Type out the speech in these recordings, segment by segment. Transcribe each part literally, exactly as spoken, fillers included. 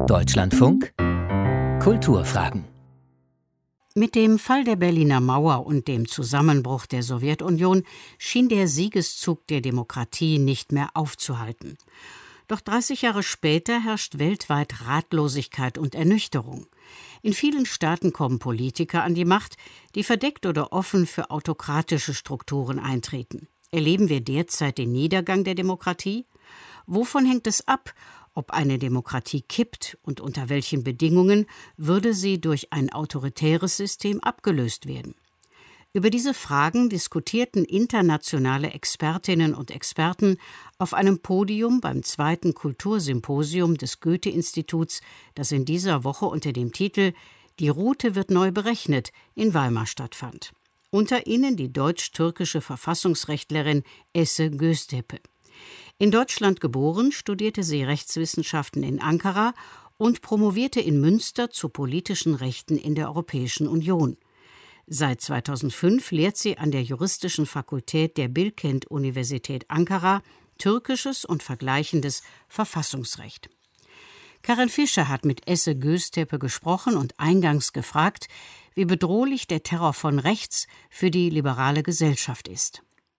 Deutschlandfunk Kulturfragen. Mit dem Fall der Berliner Mauer und dem Zusammenbruch der Sowjetunion schien der Siegeszug der Demokratie nicht mehr aufzuhalten. Doch dreißig Jahre später herrscht weltweit Ratlosigkeit und Ernüchterung. In vielen Staaten kommen Politiker an die Macht, die verdeckt oder offen für autokratische Strukturen eintreten. Erleben wir derzeit den Niedergang der Demokratie? Wovon hängt es ab, ob eine Demokratie kippt und unter welchen Bedingungen würde sie durch ein autoritäres System abgelöst werden? Über diese Fragen diskutierten internationale Expertinnen und Experten auf einem Podium beim zweiten Kultursymposium des Goethe-Instituts, das in dieser Woche unter dem Titel »Die Route wird neu berechnet« in Weimar stattfand. Unter ihnen die deutsch-türkische Verfassungsrechtlerin Esse Göztepe. In Deutschland geboren, studierte sie Rechtswissenschaften in Ankara und promovierte in Münster zu politischen Rechten in der Europäischen Union. Seit zweitausendfünf lehrt sie an der Juristischen Fakultät der Bilkent-Universität Ankara türkisches und vergleichendes Verfassungsrecht. Karin Fischer hat mit Esse Göztepe gesprochen und eingangs gefragt, wie bedrohlich der Terror von rechts für die liberale Gesellschaft ist.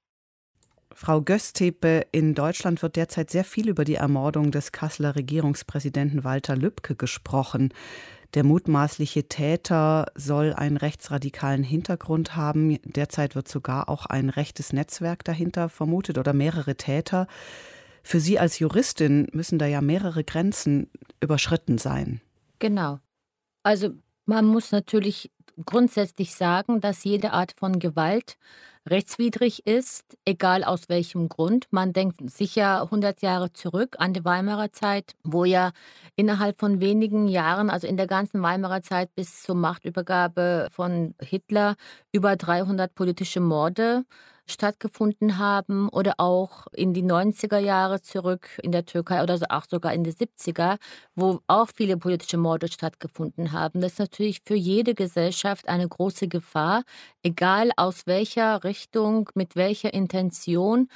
Frau Göztepe, in Deutschland wird derzeit sehr viel über die Ermordung des Kasseler Regierungspräsidenten Walter Lübcke gesprochen. Der mutmaßliche Täter soll einen rechtsradikalen Hintergrund haben. Derzeit wird sogar auch ein rechtes Netzwerk dahinter vermutet oder mehrere Täter. Für Sie als Juristin müssen da ja mehrere Grenzen überschritten sein. Genau. Also man muss natürlich grundsätzlich sagen, dass jede Art von Gewalt rechtswidrig ist, egal aus welchem Grund. Man denkt sicher hundert Jahre zurück an die Weimarer Zeit, wo ja innerhalb von wenigen Jahren, also in der ganzen Weimarer Zeit bis zur Machtübergabe von Hitler, über dreihundert politische Morde stattgefunden haben, oder auch in die neunziger Jahre zurück in der Türkei oder auch sogar in die siebziger, wo auch viele politische Morde stattgefunden haben. Das ist natürlich für jede Gesellschaft eine große Gefahr, egal aus welcher Richtung, mit welcher Intention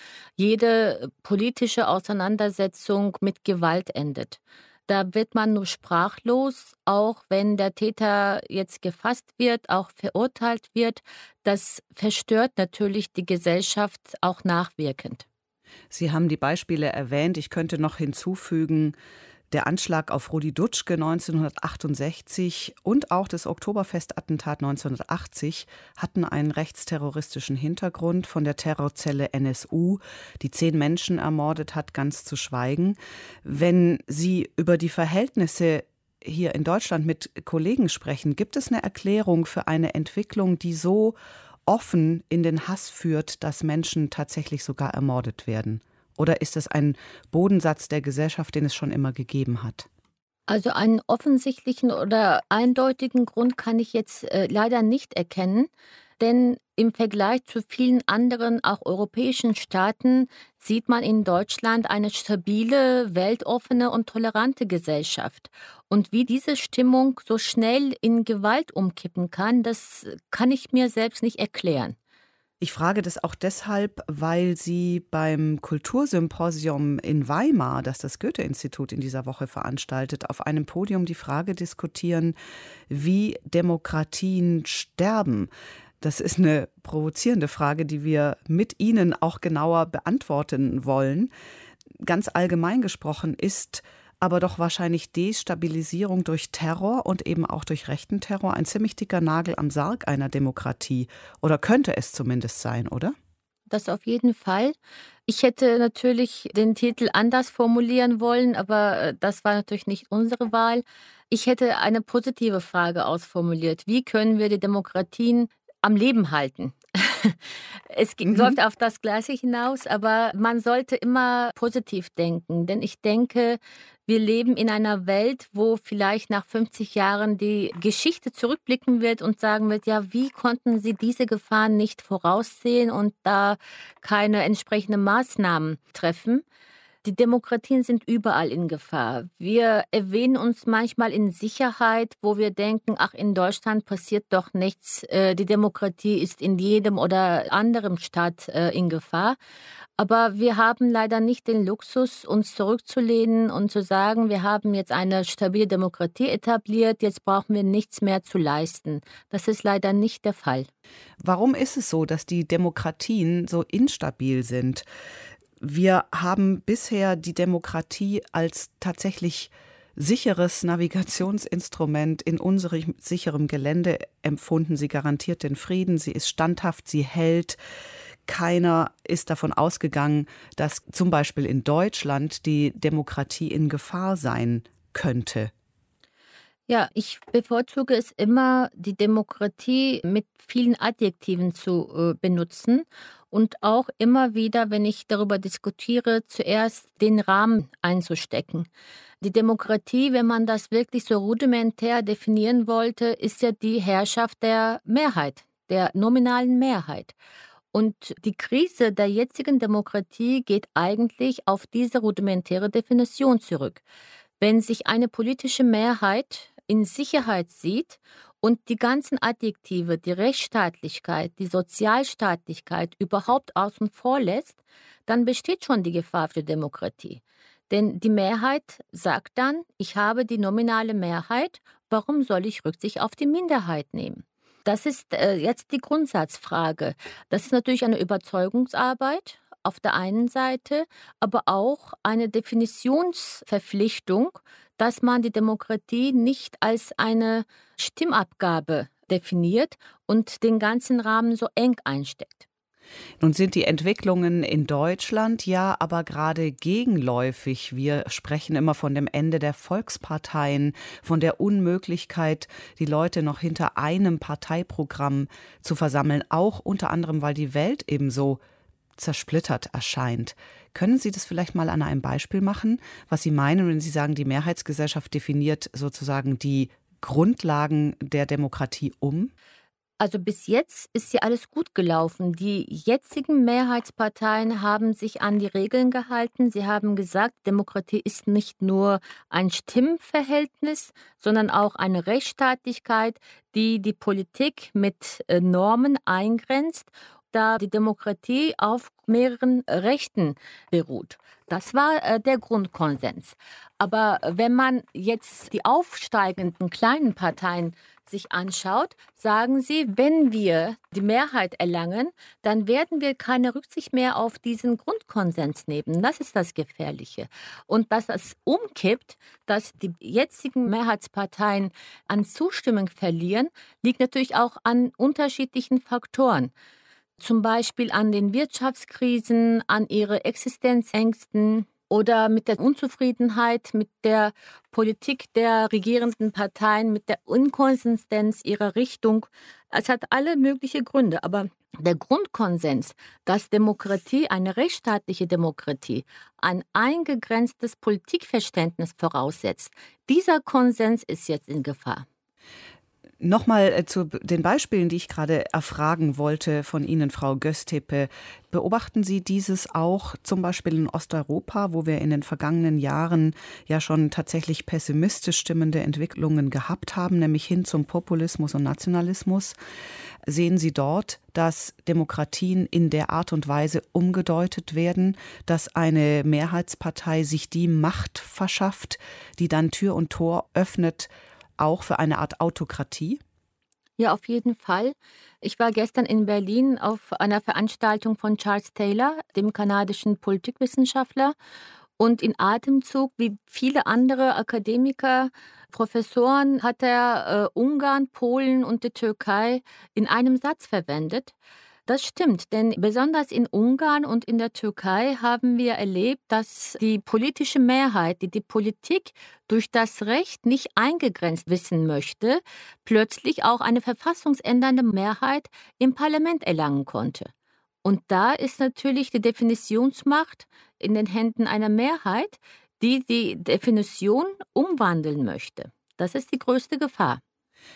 jede politische Auseinandersetzung mit Gewalt endet. Da wird man nur sprachlos, auch wenn der Täter jetzt gefasst wird, auch verurteilt wird. Das verstört natürlich die Gesellschaft auch nachwirkend. Sie haben die Beispiele erwähnt. Ich könnte noch hinzufügen, der Anschlag auf Rudi Dutschke neunzehnhundertachtundsechzig und auch das Oktoberfestattentat neunzehnhundertachtzig hatten einen rechtsterroristischen Hintergrund, von der Terrorzelle N S U, die zehn Menschen ermordet hat, ganz zu schweigen. Wenn Sie über die Verhältnisse hier in Deutschland mit Kollegen sprechen, gibt es eine Erklärung für eine Entwicklung, die so offen in den Hass führt, dass Menschen tatsächlich sogar ermordet werden? Oder ist es ein Bodensatz der Gesellschaft, den es schon immer gegeben hat? Also einen offensichtlichen oder eindeutigen Grund kann ich jetzt äh, leider nicht erkennen. Denn im Vergleich zu vielen anderen, auch europäischen Staaten, sieht man in Deutschland eine stabile, weltoffene und tolerante Gesellschaft. Und wie diese Stimmung so schnell in Gewalt umkippen kann, das kann ich mir selbst nicht erklären. Ich frage das auch deshalb, weil Sie beim Kultursymposium in Weimar, das das Goethe-Institut in dieser Woche veranstaltet, auf einem Podium die Frage diskutieren, wie Demokratien sterben. Das ist eine provozierende Frage, die wir mit Ihnen auch genauer beantworten wollen. Ganz allgemein gesprochen ist aber doch wahrscheinlich Destabilisierung durch Terror und eben auch durch rechten Terror ein ziemlich dicker Nagel am Sarg einer Demokratie. Oder könnte es zumindest sein, oder? Das auf jeden Fall. Ich hätte natürlich den Titel anders formulieren wollen, aber das war natürlich nicht unsere Wahl. Ich hätte eine positive Frage ausformuliert. Wie können wir die Demokratien am Leben halten? Es mhm. läuft auf das Gleiche hinaus, aber man sollte immer positiv denken, denn ich denke, wir leben in einer Welt, wo vielleicht nach fünfzig Jahren die Geschichte zurückblicken wird und sagen wird, ja, wie konnten sie diese Gefahren nicht voraussehen und da keine entsprechenden Maßnahmen treffen? Die Demokratien sind überall in Gefahr. Wir erwähnen uns manchmal in Sicherheit, wo wir denken, ach, in Deutschland passiert doch nichts. Äh, Die Demokratie ist in jedem oder anderem Staat äh, in Gefahr. Aber wir haben leider nicht den Luxus, uns zurückzulehnen und zu sagen, wir haben jetzt eine stabile Demokratie etabliert, jetzt brauchen wir nichts mehr zu leisten. Das ist leider nicht der Fall. Warum ist es so, dass die Demokratien so instabil sind? Wir haben bisher die Demokratie als tatsächlich sicheres Navigationsinstrument in unserem sicherem Gelände empfunden. Sie garantiert den Frieden, sie ist standhaft, sie hält. Keiner ist davon ausgegangen, dass zum Beispiel in Deutschland die Demokratie in Gefahr sein könnte. Ja, ich bevorzuge es immer, die Demokratie mit vielen Adjektiven zu äh, benutzen und auch immer wieder, wenn ich darüber diskutiere, zuerst den Rahmen einzustecken. Die Demokratie, wenn man das wirklich so rudimentär definieren wollte, ist ja die Herrschaft der Mehrheit, der nominalen Mehrheit. Und die Krise der jetzigen Demokratie geht eigentlich auf diese rudimentäre Definition zurück. Wenn sich eine politische Mehrheit in Sicherheit sieht und die ganzen Adjektive, die Rechtsstaatlichkeit, die Sozialstaatlichkeit überhaupt außen vor lässt, dann besteht schon die Gefahr für Demokratie. Denn die Mehrheit sagt dann, ich habe die nominale Mehrheit, warum soll ich Rücksicht auf die Minderheit nehmen? Das ist äh, jetzt die Grundsatzfrage. Das ist natürlich eine Überzeugungsarbeit auf der einen Seite, aber auch eine Definitionsverpflichtung, dass man die Demokratie nicht als eine Stimmabgabe definiert und den ganzen Rahmen so eng einsteckt. Nun sind die Entwicklungen in Deutschland ja aber gerade gegenläufig. Wir sprechen immer von dem Ende der Volksparteien, von der Unmöglichkeit, die Leute noch hinter einem Parteiprogramm zu versammeln, auch unter anderem, weil die Welt eben so zersplittert erscheint. Können Sie das vielleicht mal an einem Beispiel machen, was Sie meinen, wenn Sie sagen, die Mehrheitsgesellschaft definiert sozusagen die Grundlagen der Demokratie um? Also bis jetzt ist ja alles gut gelaufen. Die jetzigen Mehrheitsparteien haben sich an die Regeln gehalten. Sie haben gesagt, Demokratie ist nicht nur ein Stimmverhältnis, sondern auch eine Rechtsstaatlichkeit, die die Politik mit äh, Normen eingrenzt, da die Demokratie auf mehreren Rechten beruht. Das war äh, der Grundkonsens. Aber wenn man jetzt die aufsteigenden kleinen Parteien sich anschaut, sagen sie, wenn wir die Mehrheit erlangen, dann werden wir keine Rücksicht mehr auf diesen Grundkonsens nehmen. Das ist das Gefährliche. Und dass das umkippt, dass die jetzigen Mehrheitsparteien an Zustimmung verlieren, liegt natürlich auch an unterschiedlichen Faktoren. Zum Beispiel an den Wirtschaftskrisen, an ihre Existenzängsten oder mit der Unzufriedenheit mit der Politik der regierenden Parteien, mit der Inkonsistenz ihrer Richtung. Es hat alle möglichen Gründe, aber der Grundkonsens, dass Demokratie, eine rechtsstaatliche Demokratie, ein eingegrenztes Politikverständnis voraussetzt, dieser Konsens ist jetzt in Gefahr. Nochmal zu den Beispielen, die ich gerade erfragen wollte von Ihnen, Frau Göztepe. Beobachten Sie dieses auch zum Beispiel in Osteuropa, wo wir in den vergangenen Jahren ja schon tatsächlich pessimistisch stimmende Entwicklungen gehabt haben, nämlich hin zum Populismus und Nationalismus? Sehen Sie dort, dass Demokratien in der Art und Weise umgedeutet werden, dass eine Mehrheitspartei sich die Macht verschafft, die dann Tür und Tor öffnet, auch für eine Art Autokratie? Ja, auf jeden Fall. Ich war gestern in Berlin auf einer Veranstaltung von Charles Taylor, dem kanadischen Politikwissenschaftler. Und in Atemzug, wie viele andere Akademiker, Professoren, hat er äh, Ungarn, Polen und die Türkei in einem Satz verwendet. Das stimmt, denn besonders in Ungarn und in der Türkei haben wir erlebt, dass die politische Mehrheit, die die Politik durch das Recht nicht eingegrenzt wissen möchte, plötzlich auch eine verfassungsändernde Mehrheit im Parlament erlangen konnte. Und da ist natürlich die Definitionsmacht in den Händen einer Mehrheit, die die Definition umwandeln möchte. Das ist die größte Gefahr.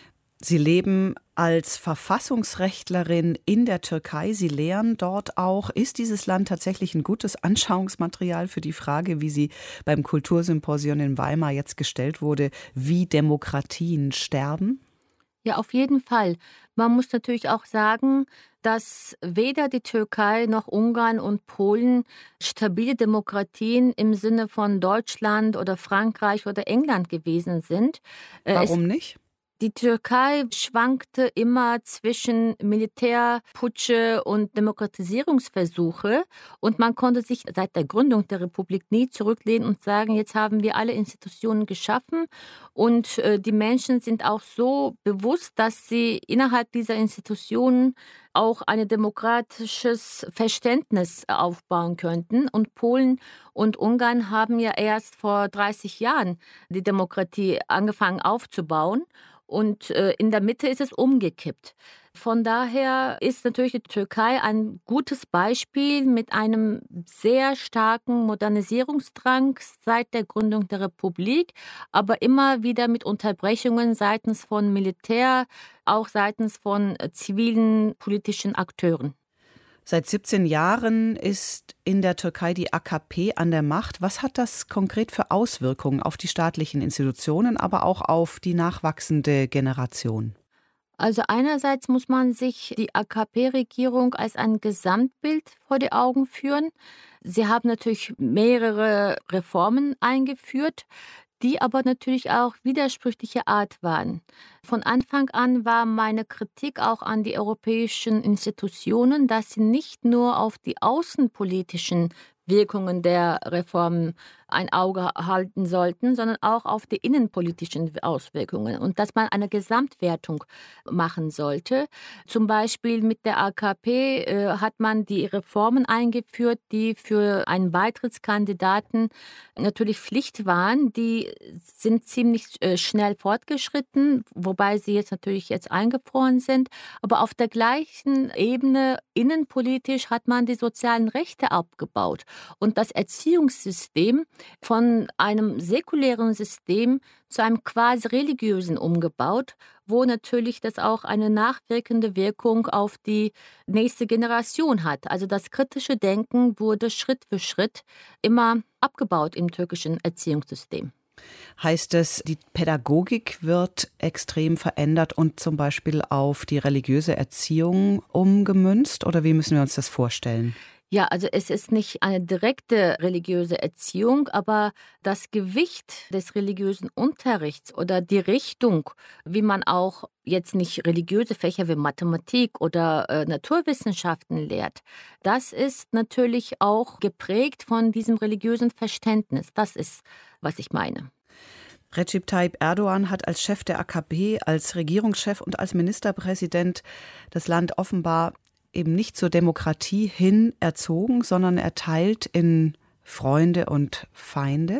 Sie leben als Verfassungsrechtlerin in der Türkei. Sie lehren dort auch. Ist dieses Land tatsächlich ein gutes Anschauungsmaterial für die Frage, wie sie beim Kultursymposion in Weimar jetzt gestellt wurde, wie Demokratien sterben? Ja, auf jeden Fall. Man muss natürlich auch sagen, dass weder die Türkei noch Ungarn und Polen stabile Demokratien im Sinne von Deutschland oder Frankreich oder England gewesen sind. Äh, es Warum nicht? Die Türkei schwankte immer zwischen Militärputsche und Demokratisierungsversuche und man konnte sich seit der Gründung der Republik nie zurücklehnen und sagen, jetzt haben wir alle Institutionen geschaffen und äh, die Menschen sind auch so bewusst, dass sie innerhalb dieser Institutionen auch ein demokratisches Verständnis aufbauen könnten. Und Polen und Ungarn haben ja erst vor dreißig Jahren die Demokratie angefangen aufzubauen. Und äh, in der Mitte ist es umgekippt. Von daher ist natürlich die Türkei ein gutes Beispiel mit einem sehr starken Modernisierungsdrang seit der Gründung der Republik, aber immer wieder mit Unterbrechungen seitens von Militär, auch seitens von äh, zivilen politischen Akteuren. Seit siebzehn Jahren ist in der Türkei die A K P an der Macht. Was hat das konkret für Auswirkungen auf die staatlichen Institutionen, aber auch auf die nachwachsende Generation? Also einerseits muss man sich die A K P-Regierung als ein Gesamtbild vor die Augen führen. Sie haben natürlich mehrere Reformen eingeführt, die aber natürlich auch widersprüchliche Art waren. Von Anfang an war meine Kritik auch an die europäischen Institutionen, dass sie nicht nur auf die außenpolitischen Wirkungen der Reformen ein Auge halten sollten, sondern auch auf die innenpolitischen Auswirkungen und dass man eine Gesamtwertung machen sollte. Zum Beispiel mit der A K P äh, hat man die Reformen eingeführt, die für einen Beitrittskandidaten natürlich Pflicht waren. Die sind ziemlich äh, schnell fortgeschritten, wobei sie jetzt natürlich jetzt eingefroren sind. Aber auf der gleichen Ebene, innenpolitisch, hat man die sozialen Rechte abgebaut. Und das Erziehungssystem von einem säkulären System zu einem quasi religiösen umgebaut, wo natürlich das auch eine nachwirkende Wirkung auf die nächste Generation hat. Also das kritische Denken wurde Schritt für Schritt immer abgebaut im türkischen Erziehungssystem. Heißt es, die Pädagogik wird extrem verändert und zum Beispiel auf die religiöse Erziehung umgemünzt? Oder wie müssen wir uns das vorstellen? Ja, also es ist nicht eine direkte religiöse Erziehung, aber das Gewicht des religiösen Unterrichts oder die Richtung, wie man auch jetzt nicht religiöse Fächer wie Mathematik oder äh, Naturwissenschaften lehrt, das ist natürlich auch geprägt von diesem religiösen Verständnis. Das ist, was ich meine. Recep Tayyip Erdogan hat als Chef der A K P, als Regierungschef und als Ministerpräsident das Land offenbar eben nicht zur Demokratie hin erzogen, sondern er teilt in Freunde und Feinde?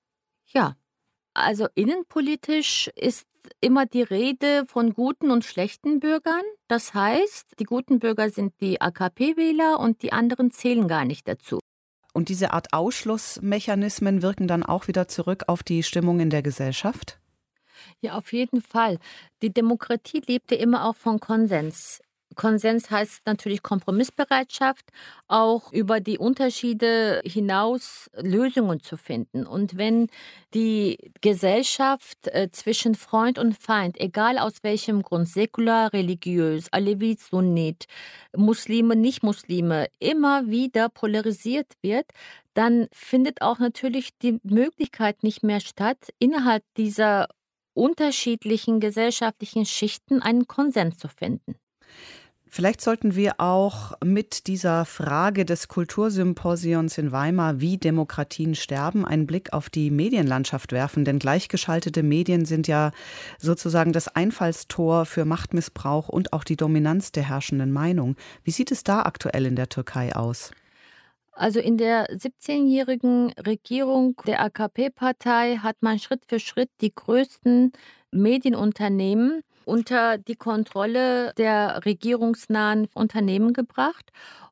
Ja, also innenpolitisch ist immer die Rede von guten und schlechten Bürgern. Das heißt, die guten Bürger sind die A K P-Wähler und die anderen zählen gar nicht dazu. Und diese Art Ausschlussmechanismen wirken dann auch wieder zurück auf die Stimmung in der Gesellschaft? Ja, auf jeden Fall. Die Demokratie lebte immer auch von Konsens. Konsens heißt natürlich Kompromissbereitschaft, auch über die Unterschiede hinaus Lösungen zu finden. Und wenn die Gesellschaft äh, zwischen Freund und Feind, egal aus welchem Grund, säkular, religiös, Alevit, Sunnit, Muslime, Nicht-Muslime, immer wieder polarisiert wird, dann findet auch natürlich die Möglichkeit nicht mehr statt, innerhalb dieser unterschiedlichen gesellschaftlichen Schichten einen Konsens zu finden. Vielleicht sollten wir auch mit dieser Frage des Kultursymposions in Weimar, wie Demokratien sterben, einen Blick auf die Medienlandschaft werfen. Denn gleichgeschaltete Medien sind ja sozusagen das Einfallstor für Machtmissbrauch und auch die Dominanz der herrschenden Meinung. Wie sieht es da aktuell in der Türkei aus? Also in der siebzehnjährigen Regierung der A K P-Partei hat man Schritt für Schritt die größten Medienunternehmen unter die Kontrolle der regierungsnahen Unternehmen gebracht.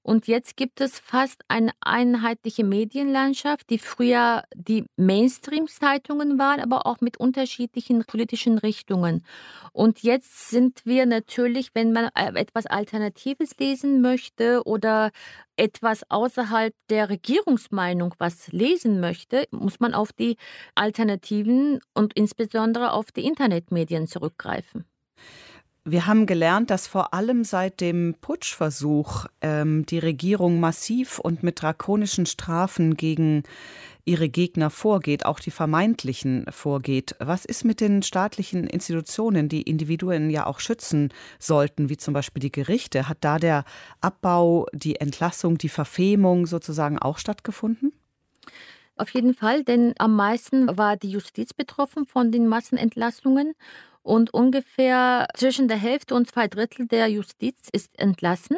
Und jetzt gibt es fast eine einheitliche Medienlandschaft, die früher die Mainstream-Zeitungen waren, aber auch mit unterschiedlichen politischen Richtungen. Und jetzt sind wir natürlich, wenn man etwas Alternatives lesen möchte oder etwas außerhalb der Regierungsmeinung was lesen möchte, muss man auf die Alternativen und insbesondere auf die Internetmedien zurückgreifen. Wir haben gelernt, dass vor allem seit dem Putschversuch ähm, die Regierung massiv und mit drakonischen Strafen gegen ihre Gegner vorgeht, auch die vermeintlichen vorgeht. Was ist mit den staatlichen Institutionen, die Individuen ja auch schützen sollten, wie zum Beispiel die Gerichte? Hat da der Abbau, die Entlassung, die Verfemung sozusagen auch stattgefunden? Auf jeden Fall, denn am meisten war die Justiz betroffen von den Massenentlassungen. Und ungefähr zwischen der Hälfte und zwei Drittel der Justiz ist entlassen.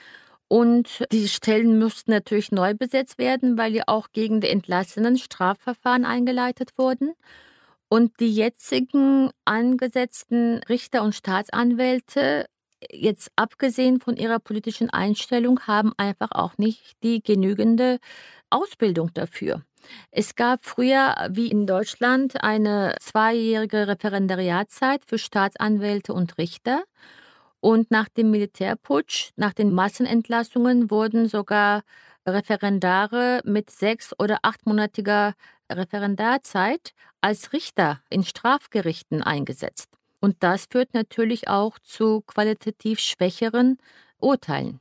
Und diese Stellen mussten natürlich neu besetzt werden, weil ja auch gegen die Entlassenen Strafverfahren eingeleitet wurden. Und die jetzigen angesetzten Richter und Staatsanwälte, jetzt abgesehen von ihrer politischen Einstellung, haben einfach auch nicht die genügende Ausbildung dafür. Es gab früher, wie in Deutschland, eine zweijährige Referendariatszeit für Staatsanwälte und Richter. Und nach dem Militärputsch, nach den Massenentlassungen, wurden sogar Referendare mit sechs- oder achtmonatiger Referendarzeit als Richter in Strafgerichten eingesetzt. Und das führt natürlich auch zu qualitativ schwächeren Urteilen.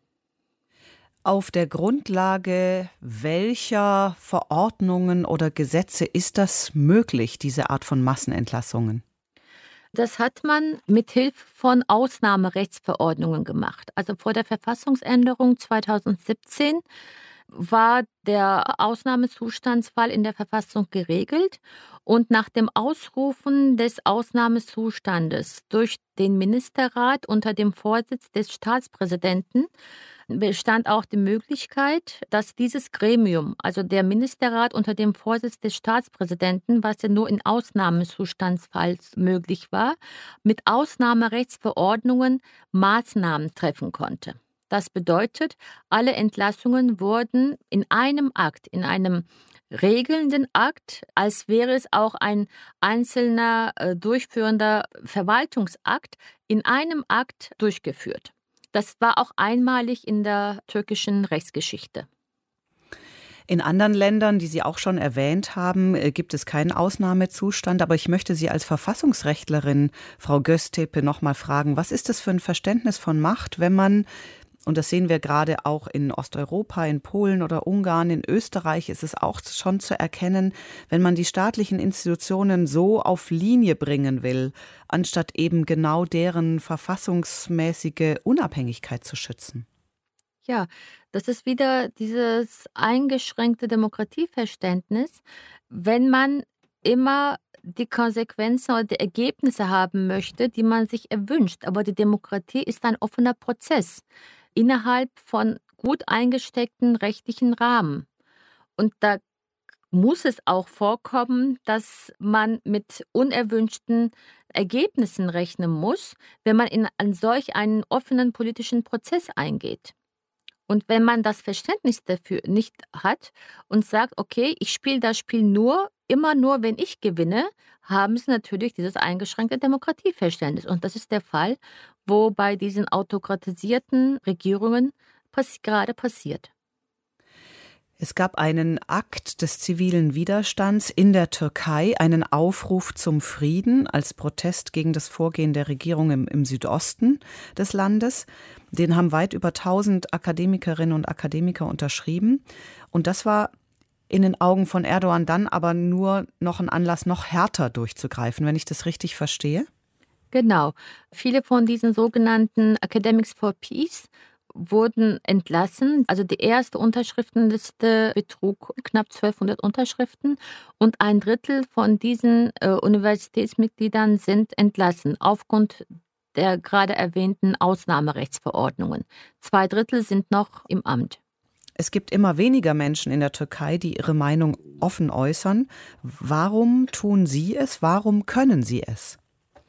Auf der Grundlage welcher Verordnungen oder Gesetze ist das möglich, diese Art von Massenentlassungen? Das hat man mit Hilfe von Ausnahmerechtsverordnungen gemacht. Also vor der Verfassungsänderung zweitausendsiebzehn war der Ausnahmezustandsfall in der Verfassung geregelt. Und nach dem Ausrufen des Ausnahmezustandes durch den Ministerrat unter dem Vorsitz des Staatspräsidenten bestand auch die Möglichkeit, dass dieses Gremium, also der Ministerrat unter dem Vorsitz des Staatspräsidenten, was ja nur in Ausnahmezustandsfall möglich war, mit Ausnahmerechtsverordnungen Maßnahmen treffen konnte. Das bedeutet, alle Entlassungen wurden in einem Akt, in einem regelnden Akt, als wäre es auch ein einzelner äh, durchführender Verwaltungsakt, in einem Akt durchgeführt. Das war auch einmalig in der türkischen Rechtsgeschichte. In anderen Ländern, die Sie auch schon erwähnt haben, gibt es keinen Ausnahmezustand. Aber ich möchte Sie als Verfassungsrechtlerin, Frau Göztepe, noch mal fragen, was ist das für ein Verständnis von Macht, wenn man, und das sehen wir gerade auch in Osteuropa, in Polen oder Ungarn, in Österreich ist es auch schon zu erkennen, wenn man die staatlichen Institutionen so auf Linie bringen will, anstatt eben genau deren verfassungsmäßige Unabhängigkeit zu schützen. Ja, das ist wieder dieses eingeschränkte Demokratieverständnis, wenn man immer die Konsequenzen oder die Ergebnisse haben möchte, die man sich erwünscht. Aber die Demokratie ist ein offener Prozess innerhalb von gut eingesteckten rechtlichen Rahmen. Und da muss es auch vorkommen, dass man mit unerwünschten Ergebnissen rechnen muss, wenn man in einen solch einen offenen politischen Prozess eingeht. Und wenn man das Verständnis dafür nicht hat und sagt, okay, ich spiele das Spiel nur, immer nur, wenn ich gewinne, haben sie natürlich dieses eingeschränkte Demokratieverständnis. Und das ist der Fall, wo bei diesen autokratisierten Regierungen pass- gerade passiert. Es gab einen Akt des zivilen Widerstands in der Türkei, einen Aufruf zum Frieden als Protest gegen das Vorgehen der Regierung im, im Südosten des Landes. Den haben weit über tausend Akademikerinnen und Akademiker unterschrieben. Und das war in den Augen von Erdogan dann aber nur noch ein Anlass, noch härter durchzugreifen, wenn ich das richtig verstehe. Genau. Viele von diesen sogenannten Academics for Peace wurden entlassen. Also die erste Unterschriftenliste betrug knapp zwölfhundert Unterschriften und ein Drittel von diesen äh, Universitätsmitgliedern sind entlassen aufgrund der gerade erwähnten Ausnahmerechtsverordnungen. Zwei Drittel sind noch im Amt. Es gibt immer weniger Menschen in der Türkei, die ihre Meinung offen äußern. Warum tun Sie es? Warum können Sie es?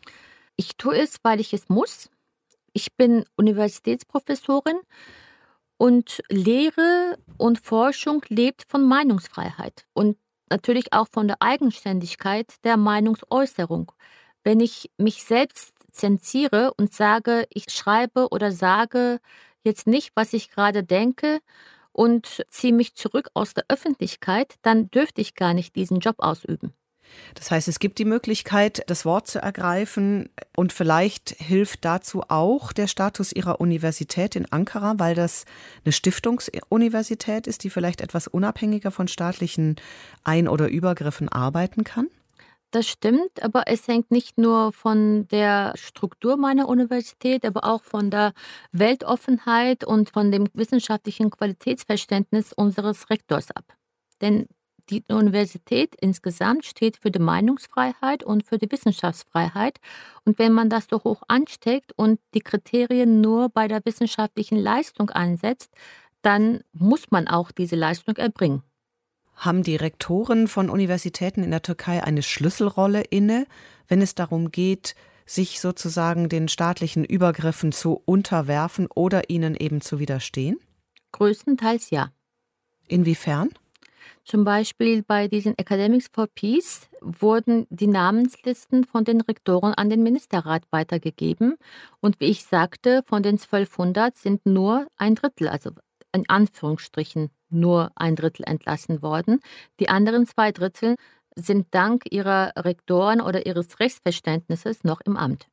Ich tue es, weil ich es muss. Ich bin Universitätsprofessorin Und Lehre und Forschung lebt von Meinungsfreiheit und natürlich auch von der Eigenständigkeit der Meinungsäußerung. Wenn ich mich selbst zensiere und sage, ich schreibe oder sage jetzt nicht, was ich gerade denke und ziehe mich zurück aus der Öffentlichkeit, dann dürfte ich gar nicht diesen Job ausüben. Das heißt, es gibt die Möglichkeit, das Wort zu ergreifen, und vielleicht hilft dazu auch der Status Ihrer Universität in Ankara, weil das eine Stiftungsuniversität ist, die vielleicht etwas unabhängiger von staatlichen Ein- oder Übergriffen arbeiten kann? Das stimmt, aber es hängt nicht nur von der Struktur meiner Universität, aber auch von der Weltoffenheit und von dem wissenschaftlichen Qualitätsverständnis unseres Rektors ab. Denn die Universität insgesamt steht für die Meinungsfreiheit und für die Wissenschaftsfreiheit. Und wenn man das so hoch ansteckt und die Kriterien nur bei der wissenschaftlichen Leistung ansetzt, dann muss man auch diese Leistung erbringen. Haben die Rektoren von Universitäten in der Türkei eine Schlüsselrolle inne, wenn es darum geht, sich sozusagen den staatlichen Übergriffen zu unterwerfen oder ihnen eben zu widerstehen? Größtenteils ja. Inwiefern? Zum Beispiel bei diesen Academics for Peace wurden die Namenslisten von den Rektoren an den Ministerrat weitergegeben. Und wie ich sagte, von den zwölfhundert sind nur ein Drittel, also in Anführungsstrichen nur ein Drittel entlassen worden. Die anderen zwei Drittel sind dank ihrer Rektoren oder ihres Rechtsverständnisses noch im Amt.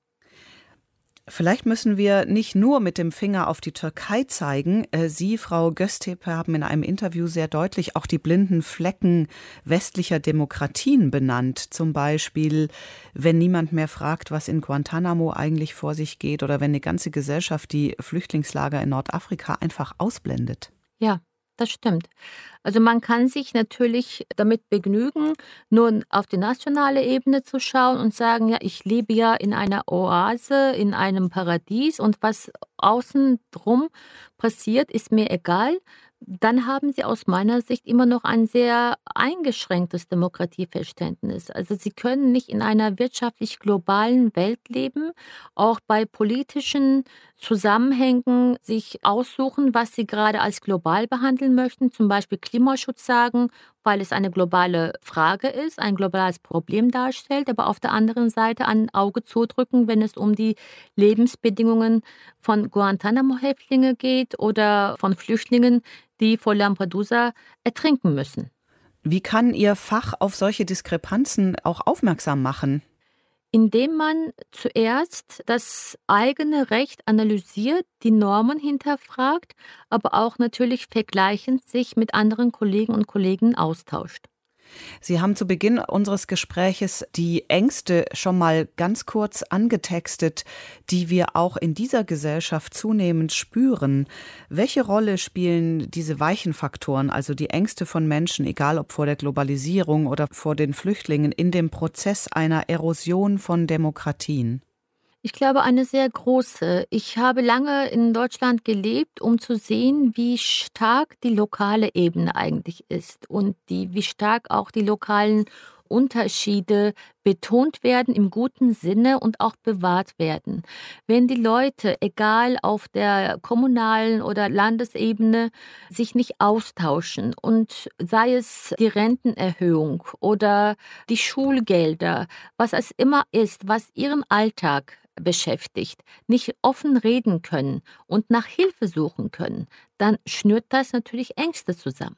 Vielleicht müssen wir nicht nur mit dem Finger auf die Türkei zeigen. Sie, Frau Göztepe, haben in einem Interview sehr deutlich auch die blinden Flecken westlicher Demokratien benannt. Zum Beispiel, wenn niemand mehr fragt, was in Guantanamo eigentlich vor sich geht, oder wenn eine ganze Gesellschaft die Flüchtlingslager in Nordafrika einfach ausblendet. Ja, das stimmt. Also man kann sich natürlich damit begnügen, nur auf die nationale Ebene zu schauen und sagen, ja, ich lebe ja in einer Oase, in einem Paradies, und was außen drum passiert, ist mir egal. Dann haben sie aus meiner Sicht immer noch ein sehr eingeschränktes Demokratieverständnis. Also sie können nicht in einer wirtschaftlich globalen Welt leben, auch bei politischen Zusammenhängen sich aussuchen, was sie gerade als global behandeln möchten, zum Beispiel Klimaschutz sagen, weil es eine globale Frage ist, ein globales Problem darstellt, aber auf der anderen Seite ein Auge zudrücken, wenn es um die Lebensbedingungen von Guantanamo-Häftlingen geht oder von Flüchtlingen, die vor Lampedusa ertrinken müssen. Wie kann Ihr Fach auf solche Diskrepanzen auch aufmerksam machen? Indem man zuerst das eigene Recht analysiert, die Normen hinterfragt, aber auch natürlich vergleichend sich mit anderen Kollegen und Kolleginnen austauscht. Sie haben zu Beginn unseres Gespräches die Ängste schon mal ganz kurz angetextet, die wir auch in dieser Gesellschaft zunehmend spüren. Welche Rolle spielen diese weichen Faktoren, also die Ängste von Menschen, egal ob vor der Globalisierung oder vor den Flüchtlingen, in dem Prozess einer Erosion von Demokratien? Ich glaube, eine sehr große. Ich habe lange in Deutschland gelebt, um zu sehen, wie stark die lokale Ebene eigentlich ist und die, wie stark auch die lokalen Unterschiede betont werden im guten Sinne und auch bewahrt werden. Wenn die Leute, egal auf der kommunalen oder Landesebene, sich nicht austauschen und sei es die Rentenerhöhung oder die Schulgelder, was es immer ist, was ihren Alltag beschäftigt, nicht offen reden können und nach Hilfe suchen können, dann schnürt das natürlich Ängste zusammen.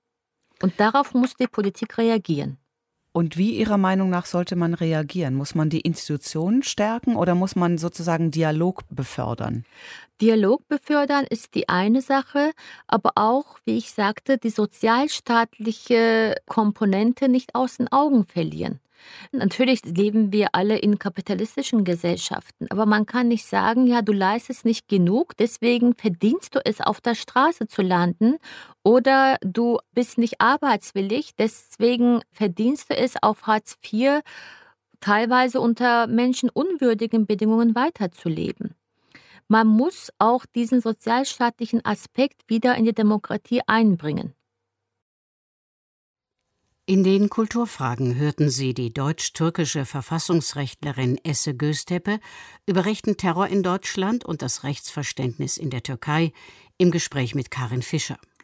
Und darauf muss die Politik reagieren. Und wie Ihrer Meinung nach sollte man reagieren? Muss man die Institutionen stärken oder muss man sozusagen Dialog befördern? Dialog befördern ist die eine Sache, aber auch, wie ich sagte, die sozialstaatliche Komponente nicht aus den Augen verlieren. Natürlich leben wir alle in kapitalistischen Gesellschaften, aber man kann nicht sagen, ja, du leistest nicht genug, deswegen verdienst du es, auf der Straße zu landen, oder du bist nicht arbeitswillig, deswegen verdienst du es, auf Hartz vier teilweise unter menschenunwürdigen Bedingungen weiterzuleben. Man muss auch diesen sozialstaatlichen Aspekt wieder in die Demokratie einbringen. In den Kulturfragen hörten Sie die deutsch-türkische Verfassungsrechtlerin Esse Göztepe über rechten Terror in Deutschland und das Rechtsverständnis in der Türkei im Gespräch mit Karin Fischer.